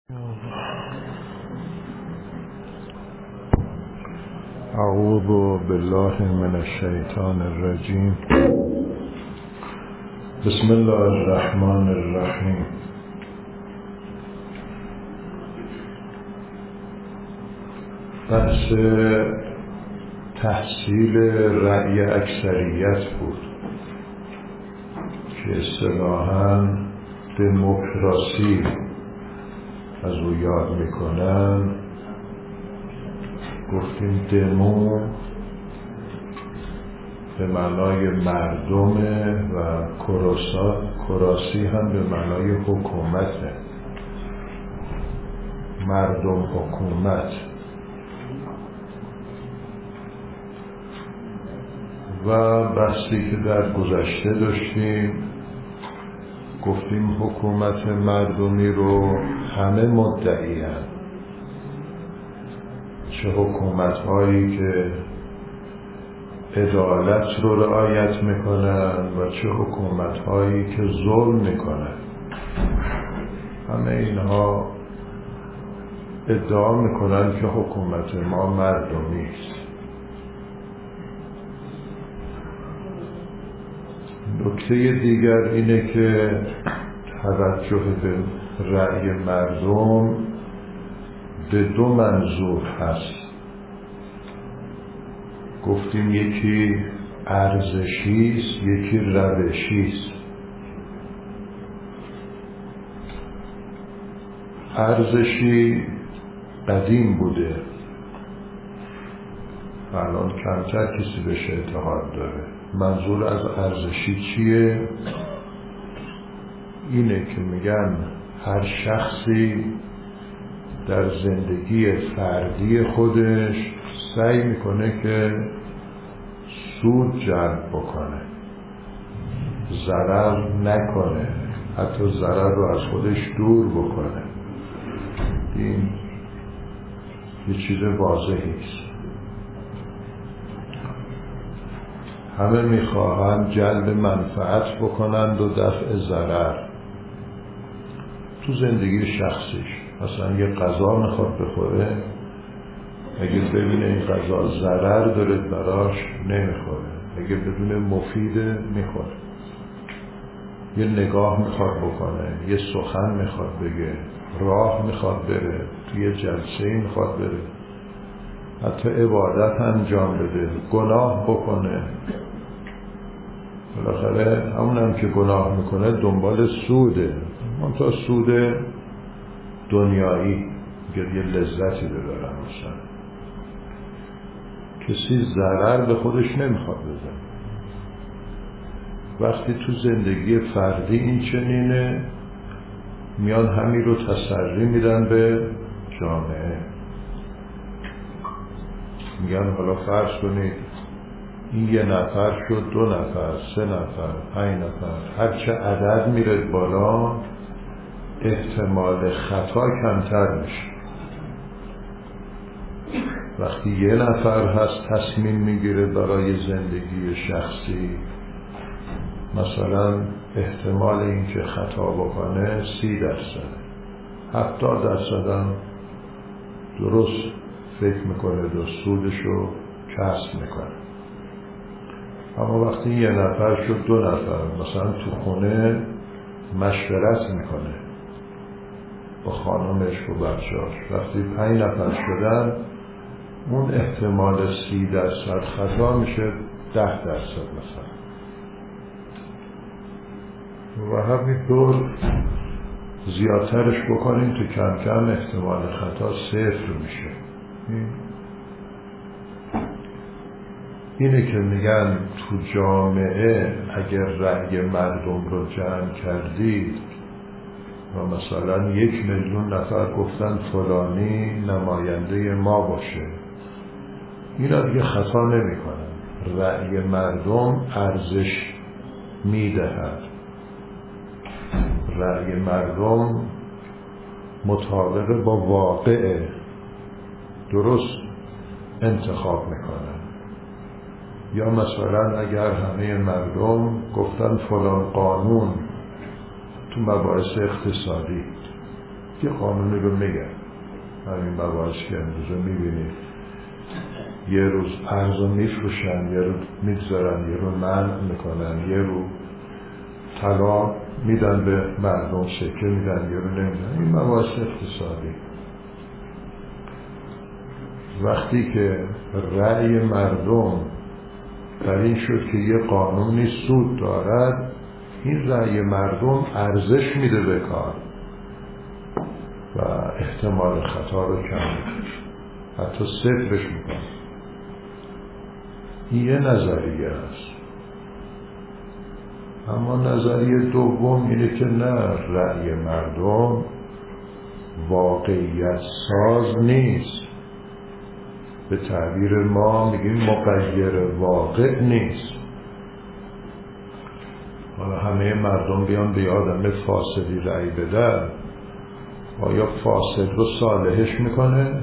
اعوذ بالله من الشیطان الرجیم. بسم الله الرحمن الرحیم. بحث تحصیل رأی اکثریت بود که اصطلاحاً دموکراسی از او یاد میکنن. گفتیم دمو به معنای مردمه و کراسی هم به معنای حکومته. مردم حکومت. و بحثی که در گذشته داشتیم گفتیم حکومت مردمی رو همه مدعی هستند، چه حکومت هایی که عدالت رو رعایت میکنن و چه حکومت هایی که ظلم میکنن. همه اینها ادعا میکنن که حکومت ما مردمی است. نکته دیگر اینه که توجه به رأی مردم به دو منظور هست. گفتیم یکی ارزشی است، یکی روشی است. ارزشی قدیم بوده، الان کمتر کسی بهش اعتقاد داره. منظور از ارزشی چیه؟ اینه که میگن هر شخصی در زندگی فردی خودش سعی میکنه که سود جلب بکنه، ضرر نکنه، حتی ضرر رو از خودش دور بکنه. این یه چیز واضحی است. همه میخواهند جلب منفعت بکنند و دفع ضرر تو زندگی شخصیش. مثلا یه غذا میخواد بخوره، اگه ببینه این غذا ضرر داره براش نمیخوره، اگه بدونه مفیده میخوره. یه نگاه میخواد بکنه، یه سخن میخواد بگه، راه میخواد بره، توی جلسه میخواد بره، حتی عبادت انجام بده، گناه بکنه. بالاخره همونم که گناه میکنه دنبال سوده، منتها سود دنیایی، یه لذتی ببرن. مثلا کسی ضرر به خودش نمیخواد بزنه. وقتی تو زندگی فردی این چنینه، میان همین رو تسری میدن به جامعه. میگن حالا فرض کنید این یه نفر شد، 2 نفر، 3 نفر، 5 نفر، هرچه عدد میره بالا احتمال خطا کمتر میشه. وقتی یه نفر هست تصمیم میگیره برای زندگی شخصی، مثلا احتمال اینکه خطا بکنه 30%، 70% هم درست فکر میکنه و سودشو کسب میکنه. اما وقتی یه نفر شد، 2 نفر، مثلا تو خونه مشورت میکنه با خانمش و بچه‌اش، وقتی 5 نفر شدن اون احتمال 30% خطا میشه 10% مثلا. و همینطور زیادترش بکنیم تو کم کم احتمال خطا 0 میشه. اینه که میگن تو جامعه اگر رأی مردم رو جمع کردید و مثلا 1,000,000 نفر گفتن فلانی نماینده ما باشه، اینا دیگه خطا نمی کنن. رأی مردم ارزش میدهد. رأی مردم مطابق با واقع درست انتخاب میکنن. یا مثلا اگر همه مردم گفتن فلان قانون تو مباحث اقتصادی یه قانونی رو میگن. همین مباحث که امروز میبینید یه روز ارز رو میفروشن، یه روز میگذارن، یه روز منع میکنن، یه روز طلا میدن به مردم، سکه میدن، یه روز نمیدن. این مباحث اقتصادی. وقتی که رأی مردم بر این شد که یه قانونی سود دارد، این رأی مردم ارزش میده به کار و احتمال خطا رو کم میکنه، حتی صفرش میکنه. این یه نظریه است. اما نظریه دوم اینه که نه، رأی مردم واقعیت ساز نیست. به تعبیر ما میگیم مغیر واقع نیست. حالا همه مردم بیان به آدم فاسدی رأی بدن، آیا فاسد رو صالحش میکنه؟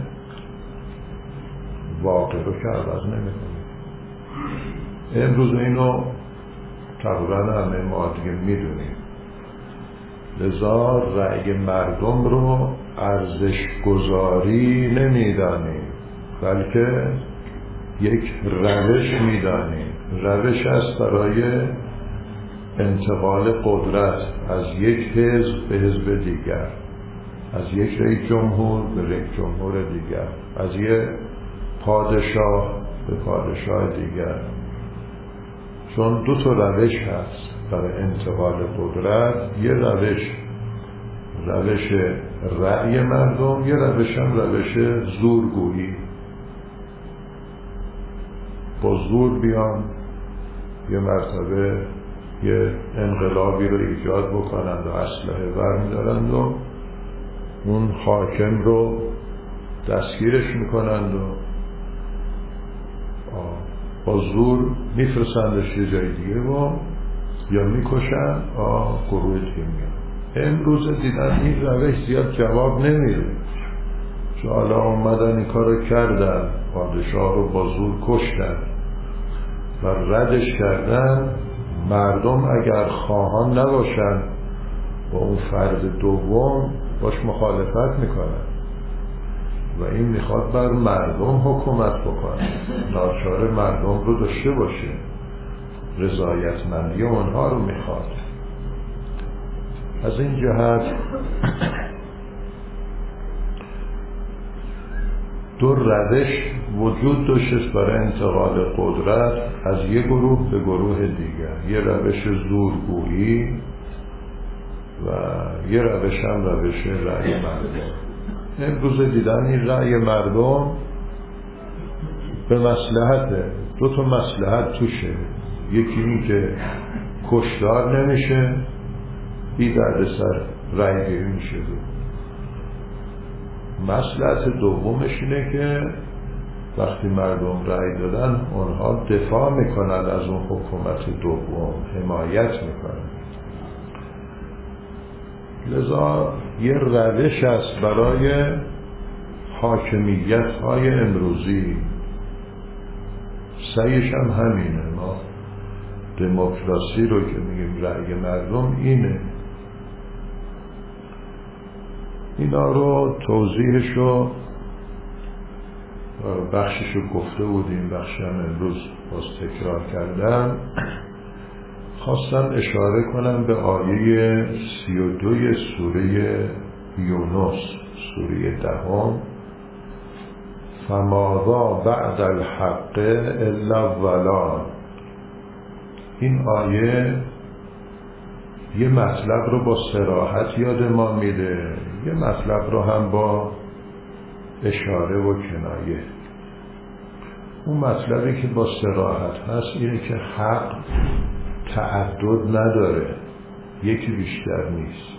واقع رو که عوض نمیکنه. امروز اینو تقریبا همه ما دیگه میدونیم. لذا رأی مردم رو ارزش گذاری نمیدانیم، بلکه یک روش میدانیم. روش است برای انتقال قدرت از یک حزب به حزب دیگر، از یک رئیس جمهور به رئیس جمهور دیگر، از یک پادشاه به پادشاه دیگر. چون دو تا روش هست برای انتقال قدرت. یه روش رأی مردم، یه روش هم روش زورگویی. با زور بیان یه مرتبه یه انقلابی رو ایجاد بکنند و اسلحه برمی‌دارند و اون حاکم رو دستگیرش میکنند و با زور میفرستندش یه جای دیگه و یا میکشن گروه دیگه میگن. امروز دیدن این روش زیاد جواب نمیده، چون حالا اومدن این کار رو کردن، پادشاه رو با زور کشتن و ردش کردن. مردم اگر خواهان نباشن با اون فرد دوم باش مخالفت میکنن و این میخواد بر مردم حکومت بکنه، ناچار مردم رو داشته باشه، رضایتمندی اونها رو میخواد. از این جهت دو روش وجود داشت برای انتقال قدرت از یک گروه به گروه دیگر. یه روش زورگویی و یه روش هم روش رأی مردم. امروز دیدن این رأی مردم به مصلحته. دو تا مصلحت توشه. یکی این که کشتار نمیشه، بی دردسر رأی گیری میشه. مصلحت دومش اینه که وقتی مردم رأی دادن اونها دفاع میکنن از اون حکومت دوم، حمایت میکنن. لذا یه روش است برای حاکمیت های امروزی. سعیش هم همینه. ما دموکراسی رو که میگیم رأی مردم اینه. اینا رو توضیحش رو بخشش رو گفته بودیم، بخشی هم امروز باز تکرار کردم. خواستم اشاره کنم به آیه 32 سوره یونس، سوره 10. فماذا بعد الحق الا الضلال. این آیه یه مطلب رو با صراحت یاد ما میده، یه مطلب رو هم با اشاره و کنایه. اون مطلبی که با صراحت هست اینه که حق تعدد نداره، یکی بیشتر نیست.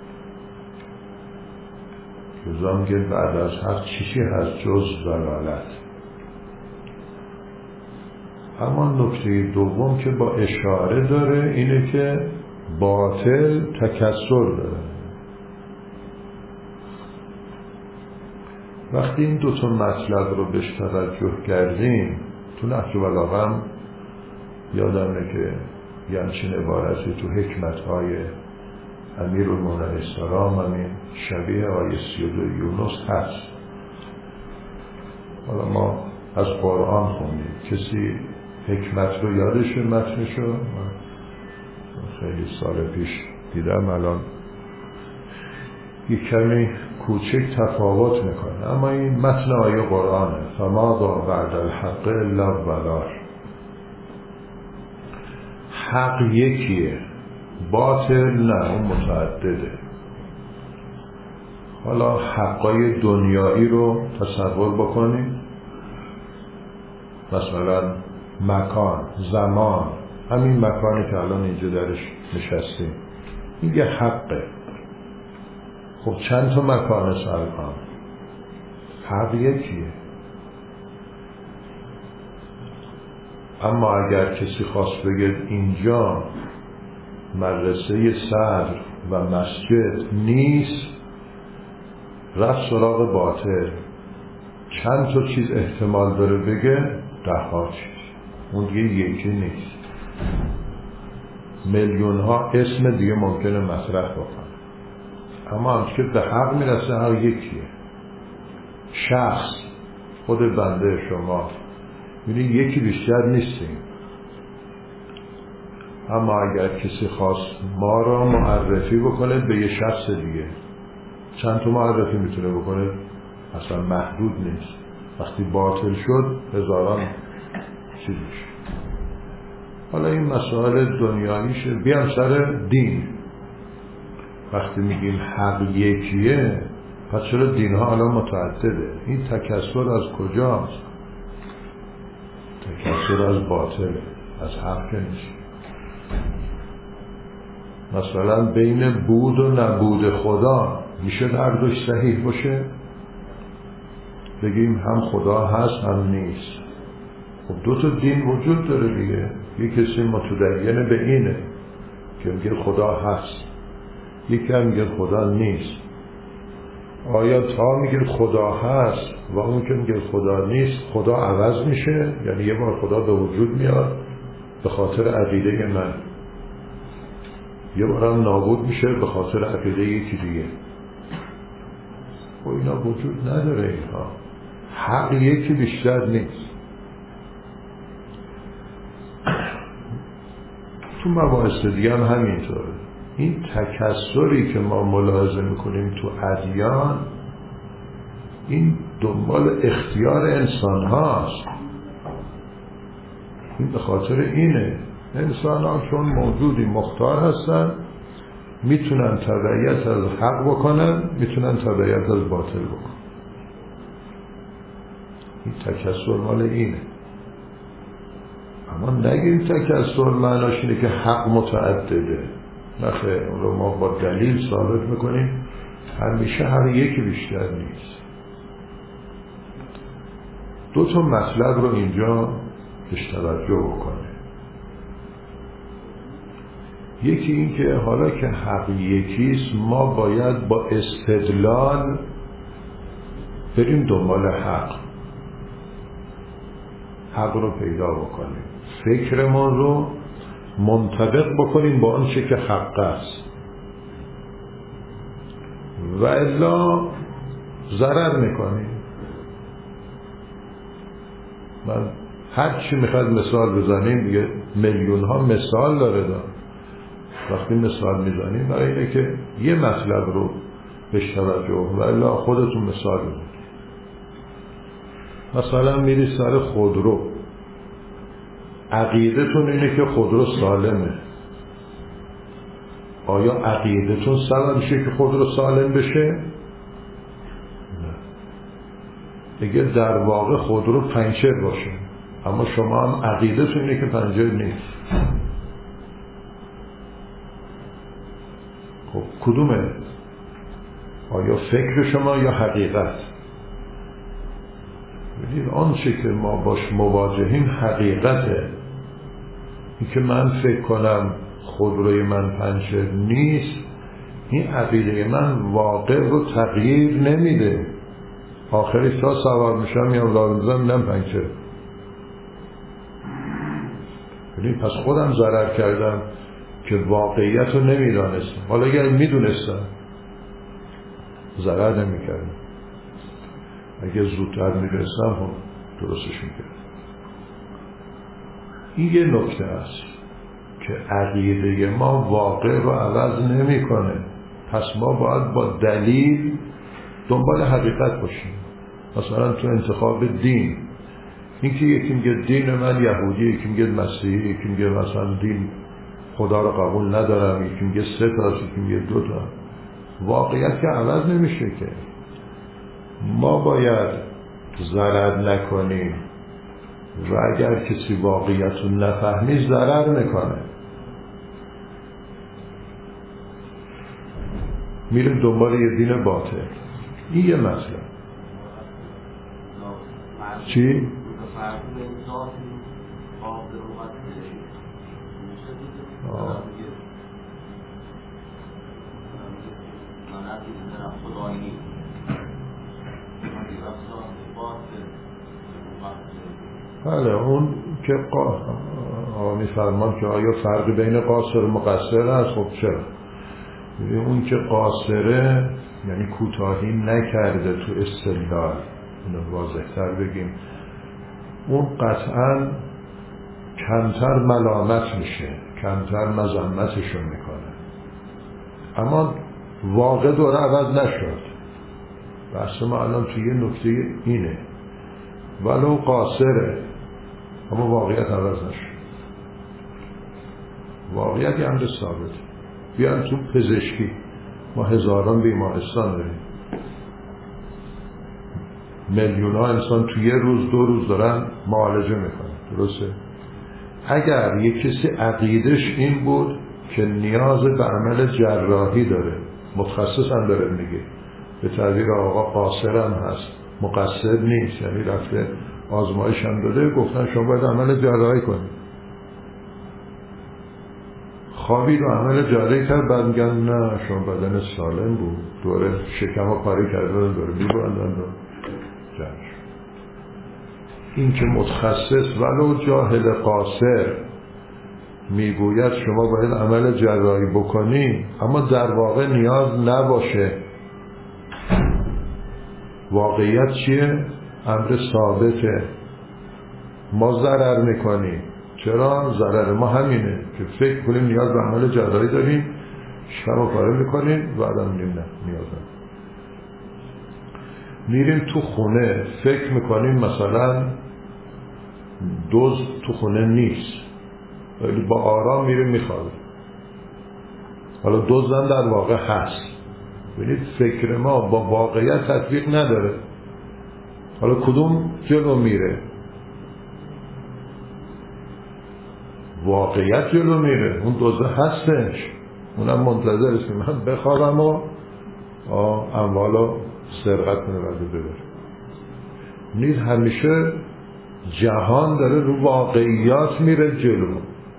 لذا میگه بعد از حق چیزی هست جز ضلالت. اما نکته دوم که با اشاره داره اینه که باطل تکثر داره. وقتی این دوتا مطلب رو بهش توجه کردیم، تو نهج البلاغه هم یادمه که یه همچین عبارتی تو حکمت‌های امیرالمومنین علیه السلام همین شبیه آیه 32 یونس هست. حالا ما از قرآن خوندیم. کسی حکمت رو یادشه متنشو؟ من خیلی سال پیش دیدم، الان یک کمی کوچک تفاوت میکنه، اما این متن آیه قرآنه. فماذا بعد الحق الا الضلال. حق یکیه، باطل نه، اون متعدده. حالا حقای دنیایی رو تصور بکنید، مثلا مکان، زمان، همین مکانی که الان اینجا درش نشستیم، این یه حقه. خب چند تا مکان سرکان؟ حق یکیه. اما اگر کسی خواست بگه اینجا مدرسه صدر و مسجد نیست، رفت سراغ باطل. چند تا چیز احتمال داره بگه؟ 10 چیز. اون دیگه یکی نیست. میلیون ها اسم دیگه ممکنه مطرح بکنه، اما هم که به حق میرسه هر یکیه. شخص، خود بنده شما، یعنی یکی بیشتر نیستیم. اما اگر کسی خواست ما را معرفی بکنه به یه شخص دیگه، چند تا معرفی میتونه بکنه، اصلا محدود نیست. وقتی باطل شد هزاران چیز میشه. حالا این مسائل دنیاییشه. بیام سر دین. وقتی میگیم حق یکیه، پس چرا دین ها الان متعدده؟ این تکثر از کجاست؟ تکثر از باطل، از حق نیست. مثلا بین بود و نبود خدا میشه هر دوش صحیح باشه؟ بگیم هم خدا هست هم نیست. خب 2 تا دین وجود داره دیگه. یک کسی متدین به اینه که میگه خدا هست، یکی هم میگه خدا نیست. آیا تا میگه خدا هست و اون که میگه خدا نیست خدا عوض میشه؟ یعنی یه بار خدا به وجود میاد به خاطر عقیده من، یه بار هم نابود میشه به خاطر عقیده یکی دیگه. و اینا وجود نداره. اینها حق یکی بیشتر نیست. تو مباحث دیگه هم همینطوره. این تکثری که ما ملاحظه میکنیم تو ادیان، این دنبال اختیار انسان هاست. این به خاطر اینه انسان ها چون موجودی مختار هستن، میتونن تبعیت از حق بکنن، میتونن تبعیت از باطل بکنن. این تکثر مال اینه. اما نگیم تکثر معناش اینه که حق متعدده. نخیر، اون رو ما با دلیل ثابت میکنیم همیشه هر یکی بیشتر نیست. 2 تا مطلب رو اینجا بهش توجه بکنه. یکی این که حالا که حق یکیست، ما باید با استدلال بریم دنبال حق رو پیدا بکنیم، فکرمون رو منطبق بکنیم با آنچه که حق است، و الا ضرر میکنیم. من هر چی میخواد مثال بزنیم دیگه، میلیون ها مثال داره. وقتی مثال میزنیم برای اینه که یه مطلب رو بهش توجه، و الا خودتون مثال بزنید. مثلا میری سر خودرو، عقیدتون اینه که خودرو سالمه. آیا عقیدتون سبب میشه که خودرو سالم بشه؟ نه. دیگه در واقع خودرو پنچر باشه، اما شما هم عقیدتون اینه که پنچر نیست. خب کدومه؟ آیا فکر شما یا حقیقت؟ ببینید آنچه که ما باش مواجهیم حقیقته. این که من فکر کنم خودروی من پنچر نیست، این عقیده من واقع رو تغییر نمیده. آخرش تا سوار میشم یا راه میزنم میدم پنچر. ببینید پس خودم ضرر کردم که واقعیت رو نمیدانستم. حالا اگر میدونستم ضرر نمیکردم، اگر زودتر میدونستم هم درستش میکردم. این یه نکته است که عقیده ما واقع رو عوض نمیکنه. پس ما باید با دلیل دنبال حقیقت باشیم. مثلا تو انتخاب دین، اینکه یکی میگه دین من یهودی، یکی میگه مسیحی، یکی میگه مثلا دین خدا رو قبول ندارم، یکی میگه 3 تا، یکی میگه 2 تا، واقعیت که عوض نمیشه که. ما باید ضرر نکنیم و اگر کسی واقعیت رو نفهمی ضرر میکنه. میریم دنبال یه دین باطل. این یه مسئله. چی؟ بله، اون که میفرمان که آیا فرقی بین قاصر و مقصر هست؟ خب چرا؟ اون که قاصره یعنی کوتاهی نکرده تو استدلال، اینو واضح‌تر بگیم، اون قطعاً کمتر ملامت میشه، کمتر مذمتشون میکنه. اما واقع دوره عوض نشد. بحث ما الان توی یه نکته اینه، ولو قاصره اما واقعیت عوض نشد. واقعیت یه امر ثابت. بیان تو پزشکی، ما هزاران بیمارستان داریم، میلیون ها انسان تو یه روز 2 روز دارن معالجه میکنن، درسته؟ اگر یک کسی عقیدش این بود که نیاز به عمل جراحی داره، متخصص هم داره میگه، به تعبیر آقا قاصر هم هست، مقصر نیست، یعنی رفته آزمایش هم داده، گفتن شما باید عمل جراحی کنید، خوابید و عمل جراحی کرد، بعد میگن نه شما بدن سالم بود، دوره شکم ها پاره کردن، دوره میبرندن و جنش. این که متخصص ولو جاهل قاصر میگوید شما باید عمل جراحی بکنی، اما در واقع نیاز نباشه. واقعیت چیه؟ امر ثابته. ما ضرر میکنیم. چرا؟ ضرر ما همینه که فکر کنیم نیاز به عمل جراحی داریم، شکم رو پاره میکنیم، بعدم میگیم نه نیاز نداریم. میریم تو خونه فکر میکنیم مثلا دزد تو خونه نیست، ولی با آرام میریم میخوابیم. حالا دزدم در واقع هست. ببینید فکر ما با واقعیت تطبیق نداره. حالا کدوم جلو میره؟ واقعیت جلو میره. اون دزد هستش، اونم منتظر است که من بخوابم و اموالو سرقت کنه و ببره. نیز همیشه جهان داره رو واقعیات میره جلو.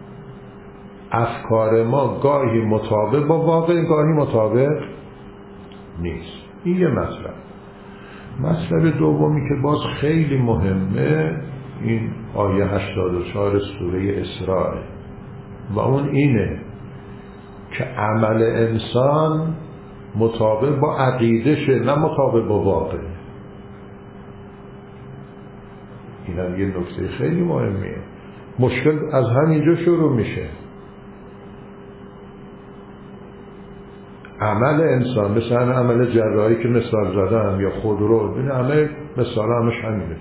افکار ما گاهی مطابق با واقع، گاهی مطابق نیست. این یه مطلب دومی که باز خیلی مهمه، این آیه 84 سوره اسراء و اون اینه که عمل انسان مطابق با عقیدشه، نه مطابق با واقع. این هم یه نکته خیلی مهمیه. مشکل از همینجا شروع میشه. عمل انسان مثل عمل جراحی که مثال زدم یا خودرو، این عمل مثال همش همینه.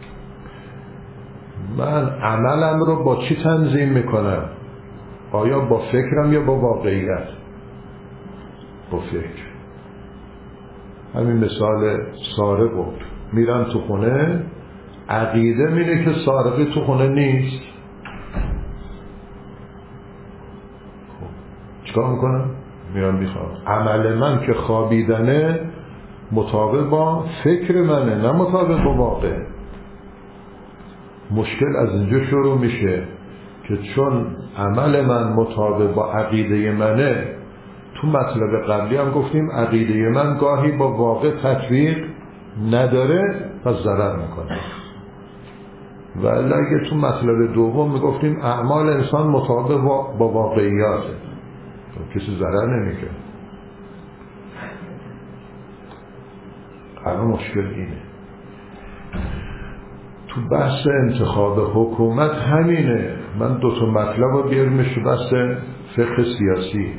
من عملم رو با چی تنظیم میکنم؟ آیا با فکرم یا با واقعیت؟ با فکر. همین مثال سارق بود، میرم تو خونه، عقیده میره که سارقی تو خونه نیست، خب چیکار میکنم؟ میرم میخوام. عمل من که خوابیدنه مطابق با فکر منه، نه مطابق با واقع. مشکل از اینجا شروع میشه که چون عمل من مطابق با عقیده منه، تو مطلب قبلی هم گفتیم عقیده من گاهی با واقع تطبیق نداره، پس ضرر میکنه. ولی اگه تو مطلب دوم میگفتیم اعمال انسان مطابق با واقعیاته، کسی ضرر نمیکنه. الان مشکل اینه تو بحث انتخاب حکومت همینه. من 2 مطلب رو بیارمش تو بحث فقه سیاسی.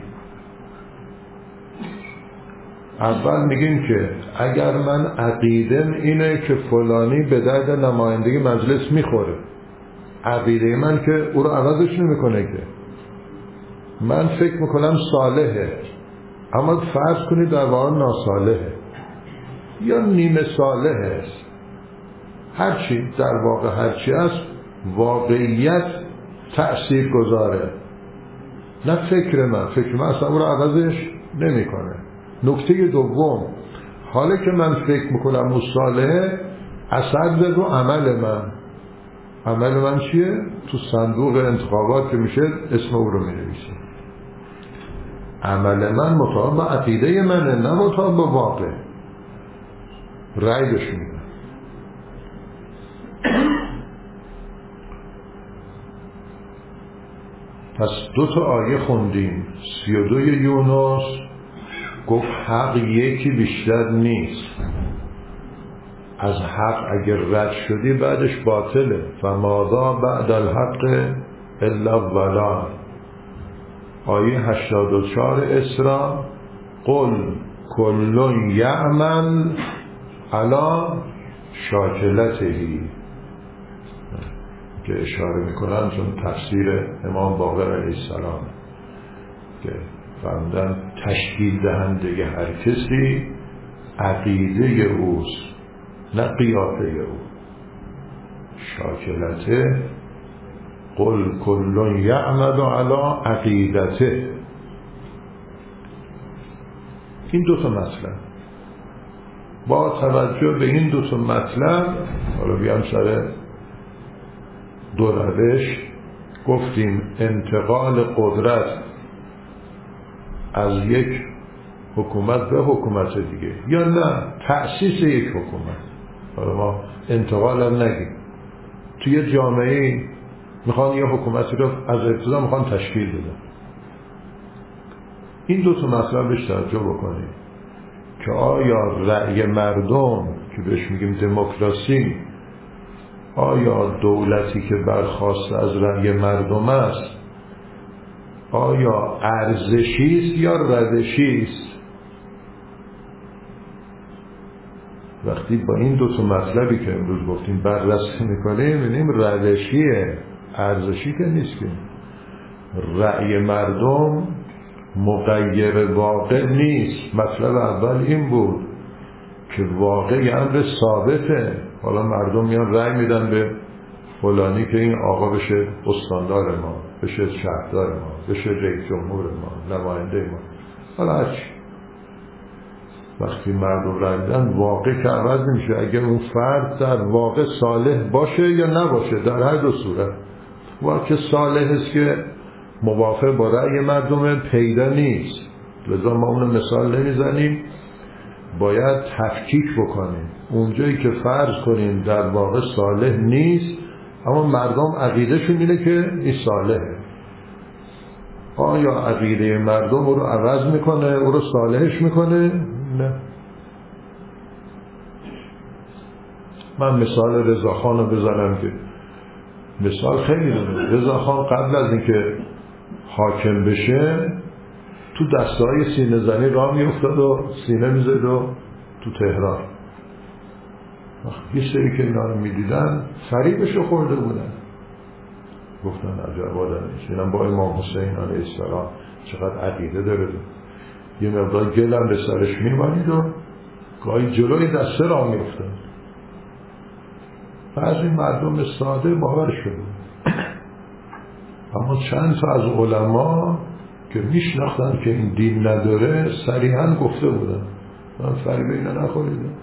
اول میگیم که اگر من عقیدم اینه که فلانی به درد نمایندگی مجلس میخوره، عقیده من که او رو عوضش نمیکنه، که من فکر میکنم صالحه، اما فرض کنید در واقع ناصالحه یا نیمه صالحه، هرچی در واقع هرچی است واقعیت تأثیر گذاره، نه فکر من اصلا او رو عوضش نمیکنه. نکته دوم، حالا که من فکر میکنم او صالحه، اثر داره رو عمل من چیه؟ تو صندوق انتخابات که میشه اسم او رو مینویسیم. عمل من مطابق با عقیده منه، نه مطابق با واقع. رأی بهش میدم. پس 2 آیه خوندیم. 32 یونس گفت حق یکی بیشتر نیست. از حق اگر رد شدی بعدش باطله. فماذا بعد الحق الا الضلال. آیه 84 اسراء قل کل یعمل علی شاکلتهی، که اشاره میکنن چون تفسیر امام باقر علیه السلام که فرمودن تشکیل دهنده هر کسی عقیده اوست نه قیافه او. شاکلته قل کل یعمل علی عقیدته. این 2 مطلب. با توجه به این 2 مطلب حالا بیام سر 2 روش. گفتیم انتقال قدرت از یک حکومت به حکومت دیگه، یا نه تأسیس یک حکومت. حالا ما انتقال هم نگیم. توی جامعه میخوان یه حکومتی رو از ابتدا میخوان تشکیل بدن. این 2 مطلبش توجه بکنیم که آیا رأی مردم که بهش میگیم دموکراسی، آیا دولتی که برخواسته از رأی مردم است آیا ارزشی است یا روشی است؟ وقتی با این 2 مطلبی که امروز گفتیم بررسی میکنیم می‌بینیم روشیه، ارزشی که نیست. که رأی مردم مغیر واقع نیست. مطلب اول این بود که واقع امر ثابته. حالا مردم میان رأی میدن به فلانی که این آقا بشه استاندار ما، بشه شهردار ما، بشه رئیس جمهور ما، نماینده ما. حالا هرچی وقتی مردم رأی میدن واقع که عوض نمیشه. اگر اون فرد در واقع صالح باشه یا نباشه، در هر 2 صورت واقع صالح است که موافق با رأی مردم پیدا نیست. لذا ما اون مثال نمیزنیم، باید تفکیک بکنیم. اونجایی که فرض کنیم در واقع صالح نیست اما مردم عقیدهشون اینه که این صالحه، آیا عقیده مردم او رو عوض میکنه، او رو صالحش میکنه؟ نه. من مثال رضاخان رو بزنم که مثال خیلی داره. رضاخان قبل از اینکه حاکم بشه تو دسته‌های سینه زنی راه میافتاد و سینه میزد و تو تهران یه سری که اینا رو میدیدن فریبش رو خورده بودن، گفتن عجب آدمیست، اینم با امام حسین علیه السلام چقدر عقیده داره. یه مقدار گلم به سرش میمانید و گاهی جلوی دسته راه میافتاد. بعضی مردم ساده باور شده، اما چند تا از علما که میشناختن که این دین نداره صریحا گفته بودن من فریب اینا نخوریدم.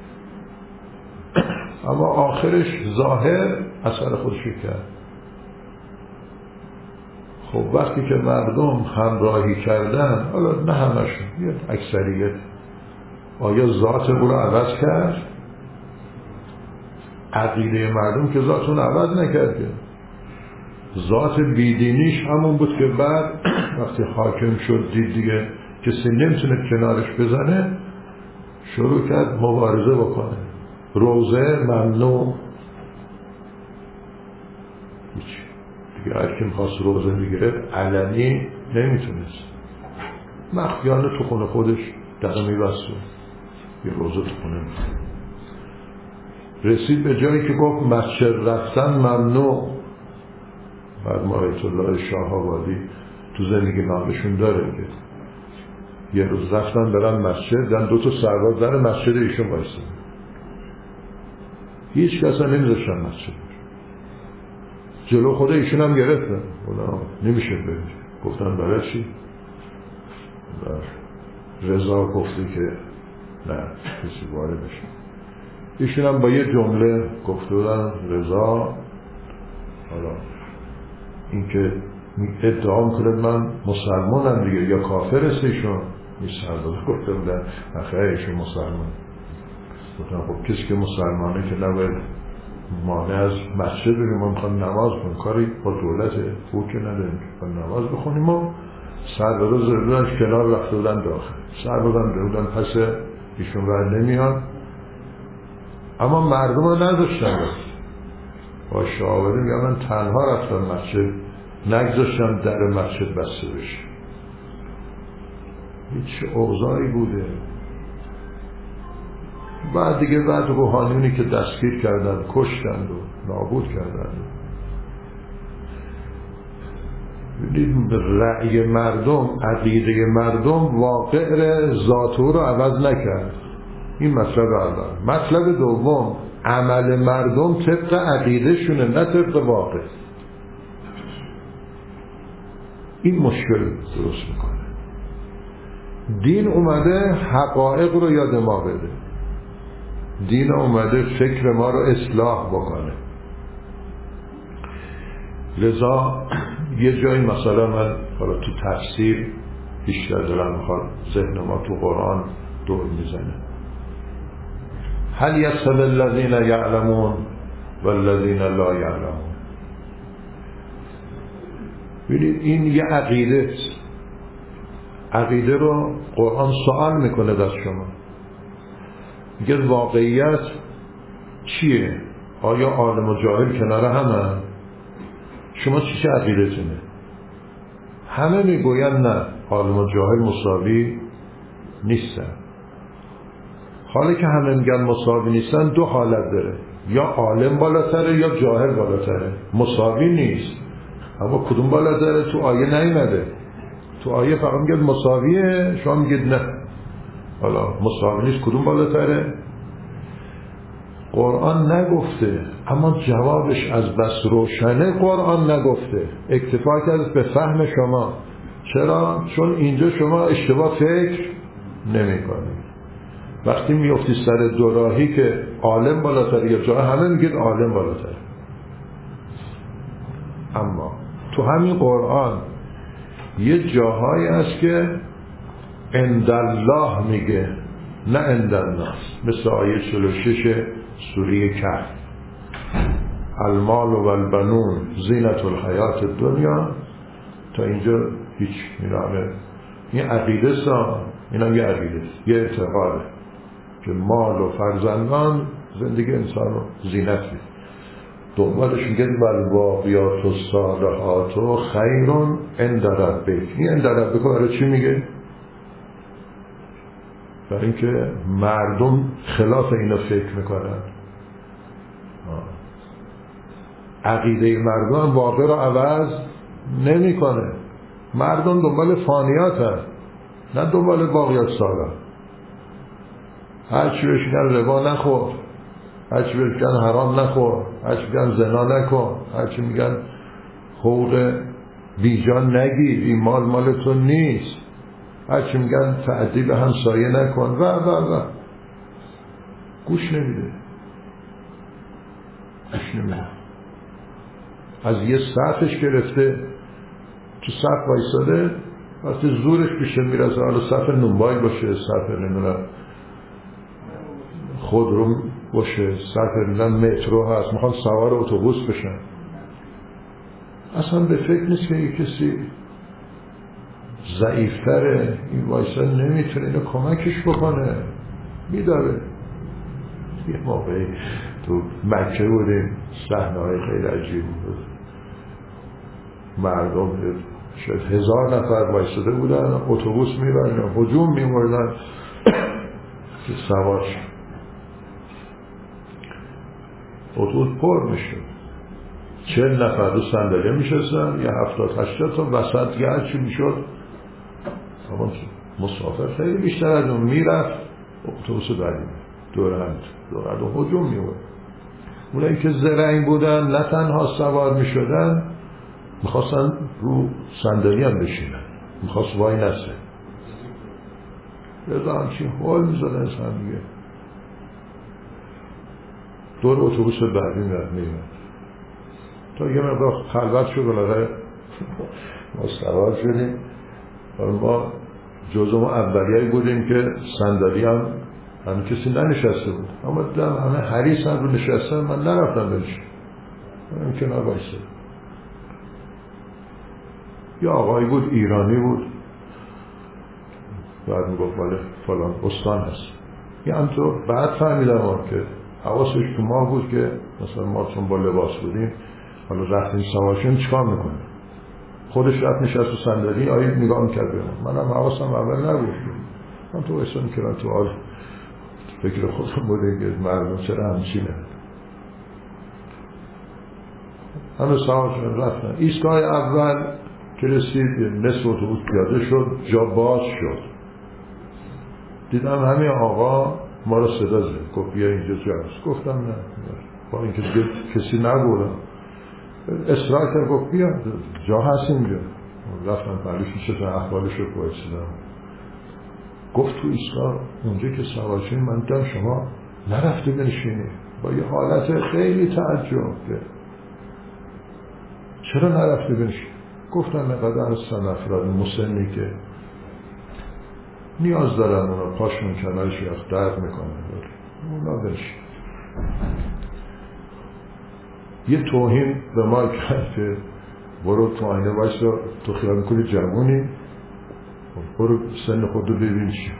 اما آخرش ظاهر اثر خودش کرد. خب وقتی که مردم همراهی کردن، حالا نه همشون، یه اکثریت، آیا ذات او رو عوض کرد؟ عقیده مردم که ذات اون عوض نکرد. ذات بیدینیش همون بود که بعد وقتی حاکم شد دید دیگه کسی نمیتونه کنارش بزنه، شروع کرد مبارزه بکنه. روزه ممنوع، هیچ دیگه هر کی می‌خواست روزه میگرفت علنی نمیتونست، مخفیانه تو خونه خودش دقه میبست یه روزه تو خونه می‌خواست. رسید به جایی که گفت مسجد رفتن ممنوع. بعد آیت الله شاه آبادی تو زندگی نامشون داره که یه روز رفتن برن مسجد، دن 2 تا سرباز در مسجد ایشون وایسن، هیچ کس هم نمیذاشتن مسجد، جلو خود ایشون هم گرفتن، نمیشه برید. گفتن برای چی؟ رضا گفته که نه کسی وارد بشه. ایشون هم با یه جمله گفته بودن رضا، حالا این که ادعا میکنه من مسلمانم دیگه، یا کافر است ایشون؟ سرباز گفته بودن اخیه ایشون مسلمان. گفتن خب کسی که مسلمانه که نباید مانع از مسجد بگیم، ما میخوایم نماز کنیم، کاری با دولته او که نداریم با نماز بخونیم. ما سرباز زردونش کنار رفته بودن داخل، سربازم بودن پس ایشون ور نمیان، اما مردم رو نداشتن با شاوری میگم من تنها رفتم مسجد، نگذاشتم در مسجد بسته بشه. هیچ اوضاعی بوده. بعد دیگه بعد روحانیونی که دستگیر کردن، کشتند و نابود کردند. ببینید رأی مردم، عقیده مردم واقع ذات او رو عوض نکرد. این مطلب اول. مطلب دوم، عمل مردم طبق عقیده شونه نه طبق واقع. این مشکل درست میکنه. دین اومده حقایق رو یاد ما بده، دین اومده فکر ما رو اصلاح بکنه. لذا یه جایی مثلا من حالا تو تفسیر بیشتر دارم میخواد ذهن ما تو قرآن دور میزنه. هل یستوی الذین یعلمون والذین لا یعلمون. ببینید این یه عقیده است. عقیده رو قرآن سوال میکنه از شما، میگه واقعیت چیه؟ آیا عالم و جاهل کنار همه؟ شما چی عقیدتونه؟ همه میگوین نه، عالم و جاهل مساوی نیستن. حالا که همه میگن مساوی نیستن، 2 حالت داره، یا عالم بالاتره یا جاهل بالاتره، مساوی نیست. اما کدوم بالاتره تو آیه نیومده. تو آیه فقط میگه مساویه، شما میگید نه. حالا مساوی نیست، کدوم بالاتره؟ قرآن نگفته، اما جوابش از بس روشنه قرآن نگفته، اکتفا کرد به فهم شما. چرا؟ چون اینجا شما اشتباه فکر نمی کنید. وقتی میفتی سر دوراهی که عالم بالاتر یا جا، همه میگید عالم بالاتر. اما تو همین قرآن یه جاهایی هست که عند الله میگه، نه عند الناس. مثل آیه 46 سوره کهف، المال و البنون زینت الحیات الدنیا. تا اینجا هیچ میرامه. این عقیده سا، این هم یه عقیده، یه اعتقاده که مال و فرزندان زندگی انسان رو زینت میده. دنبالش میگه والباقیات الصالحات خیر عند ربک. این عند ربک برای چی میگه؟ برای اینکه مردم خلاف اینو فکر میکنن. عقیده مردم واقع رو عوض نمیکنه. مردم دنبال فانیات هست، نه دنبال باقیات صالح. هرچی بهش میگن ربا نخور، هرچی بهش میگن حرام نخور، هرچی میگن زنا نکن، هرچی میگن حقوق بیجان نگیر، این مال تو نیست، هرچی میگن تعدی به همسایه نکن و گوش نمیده. از یه سطحش گرفته تو سطح وایساده، وقتی زورش بیشتر میرسه، حالا سطح نونبای باشه، سطح نمیدونم خودرو باشه، سطح نمیدونم مترو هست، میخوان سوار اتوبوس بشن، اصلا به فکر نیست که یک کسی ضعیفتره، این وایسا نمیتونه اینو کمکش بکنه، میداره. یه موقعی تو مکه بودیم، صحنه‌های خیلی عجیب بود، مردم شاید 1000 نفر وایساده بودن، اتوبوس میبردن، هجوم میبردن که سوار شد، اتوبوس پر میشد، 40 نفر رو صندلی میشستن، یه 70-80 تا وسط یه هرچی میشد، اما مسافر خیلی بیشتر از اون میرفت، اتوبوس بعدی دور هجوم میبرد. اونایی که زرنگ بودن نه تنها سوار میشدن، میخواستن رو صندلی هم بشینن، میخواست وای نسه، رضا همچین حال میزدن از هم دیگه، دور اتوبوس بعدی میرد تا یه مقدار خلوت شد، بالاخره ما سوار شدیم. ما جزو ما اولیایی بودیم که صندلی هم کسی ننشسته بود، اما دیدم همه حریص هم رو نشستن، من نرفتم بنشینم، من کنار وایسادم. یا آقایی بود ایرانی بود، بعد میگفت ولی فلان استان هست، یه همطور. بعد فهمیدم که حواسش تو ما بود که مثلا ما چون با لباس بودیم، حالا رفتیم سوارشیم چیکار میکنه، خودش رفت نشست تو صندلی، آیه نگاه میکرد به من، منم حواسم اول نبود، من تو وایسا میکردم تو حال فکر خودم بوده که مردم چرا همچینه. همه سوار شدن رفتن. ایستگاه اول که رسید نصف اتوبوس پیاده شد، جا باز شد، دیدم همین آقا ما را صدا زد، گفت بیا اینجا جا هست. گفتم نه، با اینکه کسی نبودم، اصرار کرد، گفت بیا جا هست اینجا. رفتم پرلیش میشه احوالش رو پرسیدم، گفت تو ایستگاه اونجا که سوار شدیم من دیدم شما نرفته بنشینی، با یه حالت خیلی تعجب که چرا نرفته بنشینی. گفتم نقدر هستن افراد مسنی که نیاز دارن اونا پاشون کنارش یخ درد میکنه، اونا بنشین. یه توهین به ما کرد که برو تو آینه وایسا، تو خیال میکنی جوونی، برو سن خود رو ببین چی.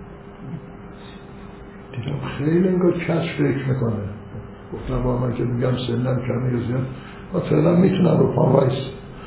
دیدم خیلی انگار کش فکر میکنه. گفتم با من که میگم سنم کمه یا زیاد، من فعلا میتونم رو پام وایس،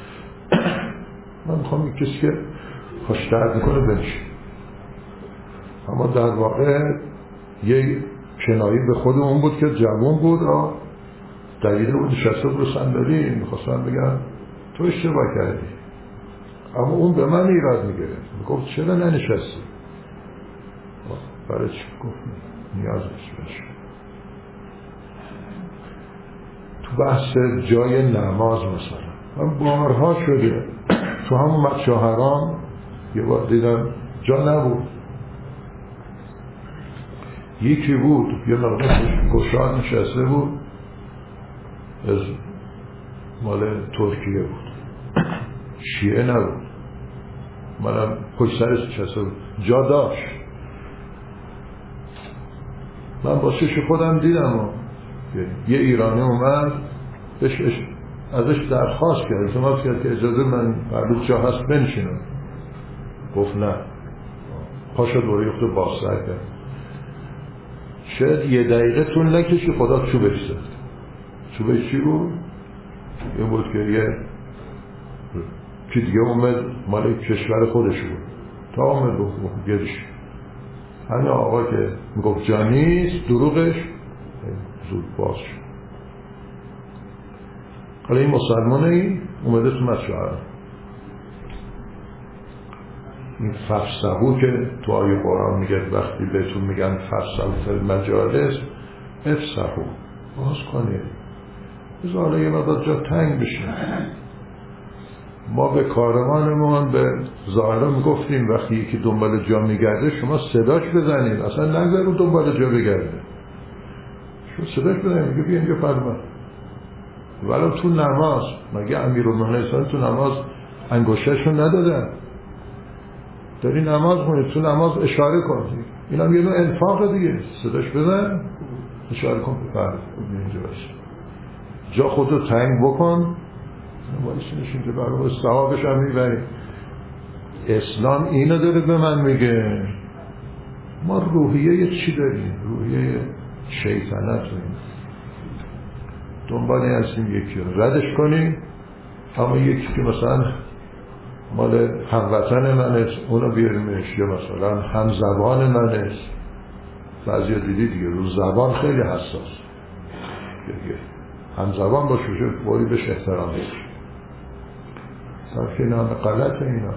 من میخوام یک کسی که خوش درد میکنه بنشین. اما در واقع یه کنایی به خود اون بود که جوان بود، دویده بود نشسته بود رو صندلی، میخواستم بگم تو اشتباه کردی، اما اون به من ایراد میگرفت، میگفت چرا ننشستی؟ برای چی؟ گفت نیاز نیست. تو بحث جای نماز مثلا من بارها شده تو همون مسجد حرام یه بار دیدم جا نبود، یکی بود یه مقدار گشاد نشسته بود، از مال ترکیه بود، شیعه نبود، منم پشت سرش نشسته بود، جا داشت. من با چشم خودم دیدم یه ایرانی اومد ازش درخواست کرد، التماس کرد که اجازه من قبل جا هست بنشینم، گفت نه، پاشو دوره یخته باسر کرد. شاید 1 دقیقه طول نکشی خدا چوبش زد. چوبش چی بود؟ این بود که یه که دیگه اومد مال کشور خودش بود، تا اومد گفت بیادش. همین آقا که میگفت جا نیست، دروغش زود باز شد. حالا این مسلمانه ای اومده تو مسجد حرام، این ففسحو که تو آیه قرآن میگه وقتی بهتون میگن ففسحو فی المجالس، افسحو، باز کنید، بذار حالا یه مقدار جا تنگ بشه. ما به کاروانمون به ظاهرا میگفتیم وقتی یکی دنبال جا میگرده شما صداش بزنید، اصلا نگذارید دنبال جا بگرده، شما صداش بزنید، میگه بیا اینجا فرمان. ولو تو نماز مگه امیرالمومنین تو نماز انگشتشون ندادن؟ داری نماز کنید، تو نماز اشاره کن، این هم یه نوع انفاق دیگه، صداش بزن اشاره کن فرد اینجا باشه، جا خودتو تنگ بکن، وایسی نشین که برای ثوابش هم میبری. اسلام اینو داره به من میگه. ما روحیه چی داریم؟ روحیه شیطنت داریم. دنبال هستیم یکی رو ردش کنیم، اما یکی که مثلا مال هموطن من است اونو بیاریمش، یا مثلا همزبان من است. بعضی دیدی دیگه رو زبان خیلی حساس، همزبان باشه باری بهش احترام بشه. که اینا غلطه اینا.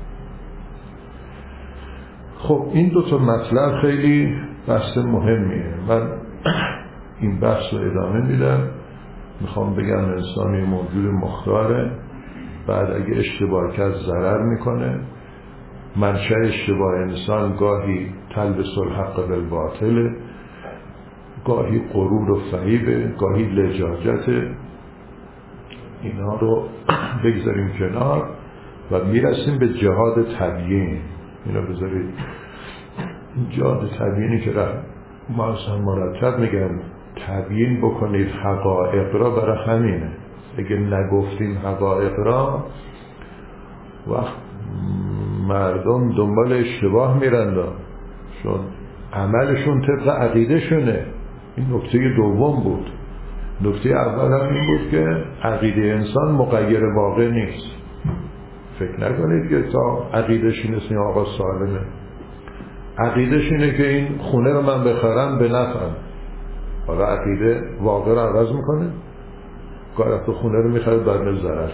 خب این دو تا مطلب خیلی بحث مهمیه. من این بحث رو ادامه میدم. میخوام بگم انسان یه موجود مختاره، بعد اگه اشتباه کرد ضرر میکنه. منشأ اشتباه انسان گاهی تلبس الحق بالباطل، گاهی غرور و فریب، گاهی لجاجت. اینا رو بگذاریم کنار و میرسیم به جهاد تبیین. اینا بذارید. جهاد تبیینی که ما اصلا مرتب میگن تبیین بکنید حقایق را، برای همینه. اگه نگفتیم حقایق را، وقت مردم دنبال اشتباه میرند، چون عملشون طبق عقیده شونه. این نکته دوم بود. نکته اول هم این بود که عقیده انسان مغیر واقع نیست. فکر نکنید که تا عقیدش اینه این آقا سالمه. عقیدش اینه که این خونه رو من بخرم به نفعم. حالا عقیده واقع رو عوض میکنه. گاهی تو خونه رو میخرید برای ضرر.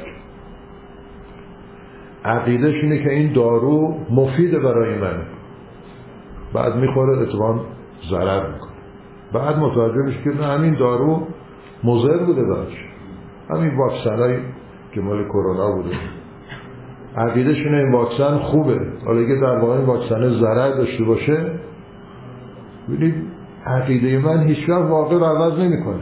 عقیدش اینه که این دارو مفیده برای منه، بعد میخوره اتفاقا ضرر میکنه. بعد متوجه میشه که همین دارو مضر بوده براش. همین واکسنایی که مال کرونا بوده، عقیدش اینه این واکسن خوبه. حالا اگه در واقع این واکسن ضرر داشته باشه، ببینید عقیده من هیچ وقت واقع رو عوض نمیکنه.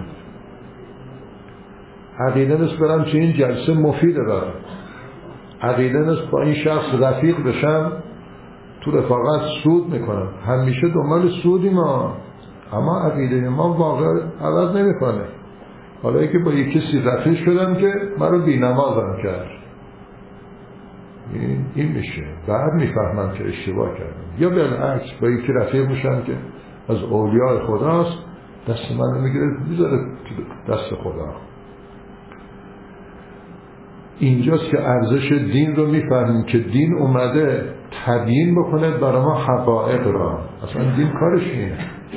عقیده نیست برم چه این جلسه مفیده برام، عقیده نیست با این شخص رفیق بشم تو رفاقت سود میکنم. همیشه دنبال سودی ما، اما عقیده ما واقع عوض نمیکنه. حالا ای که با یک کسی رفیق شدم که من رو بی‌نمازم کرد، این میشه. بعد میفهمم که اشتباه کردم. یا بالعکس با یکی رفیق میشم که از اولیاء خداست، دست من رو میگیره میذاره دست خدا. اینجاست که ارزش دین رو میفهمیم که دین اومده تبیین بکنه برای ما حقایق را. اصلا دین کارش اینه.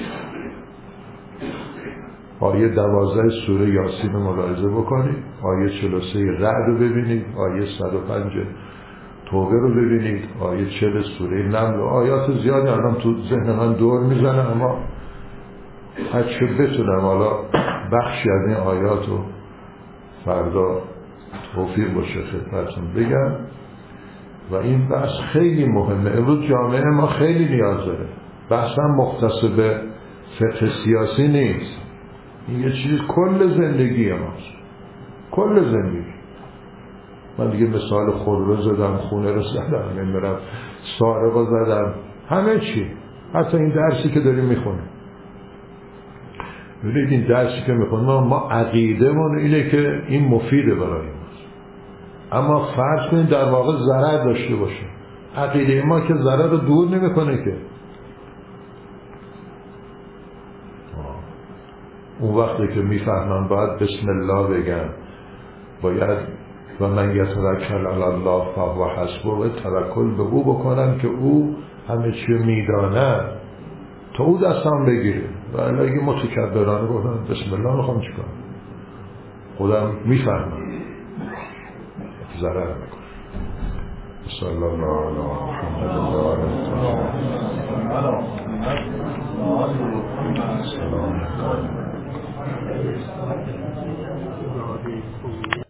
آیه 12 سوره یاسین رو ملاحظه بکنید، آیه 43 رعد رو ببینید، آیه 105 توبه رو ببینید، آیه 40 سوره نمل. آیات زیادی الان تو ذهن من دور میزنه، اما هرچه بتونم حالا بخشی از این آیات رو فردا توفیق باشه خدمتتون بگم. و این بحث خیلی مهمه. امروز جامعه ما خیلی نیاز داره. بحث هم مختص به فقه سیاسی نیست. این یه چیز کل زندگی ماست، کل زندگی. من دیگه مثال خودرو زدم، خونه رو زدم، نمیرم سارق رو زدم، همه چی. حتی این درسی که داریم میخونیم. ببینید این درسی که میخونیم ما عقیده من اینه که این مفیده برای ماست، اما فرض کنید در واقع ضرر داشته باشه. عقیده ما که ضرر رو دور نمیکنه که. اون وقتی که میفهمم باید بسم الله بگم، باید و من یتوکل علی الله فهو حسبه، توکل به او بکنم که او همه چی میدانه تا او دستم بگیره. و اگه متکبرانه گفتم بسم الله میخوام چیکار، خودم میفهمم ضرر میکنه. صلی الله علی محمد و آله.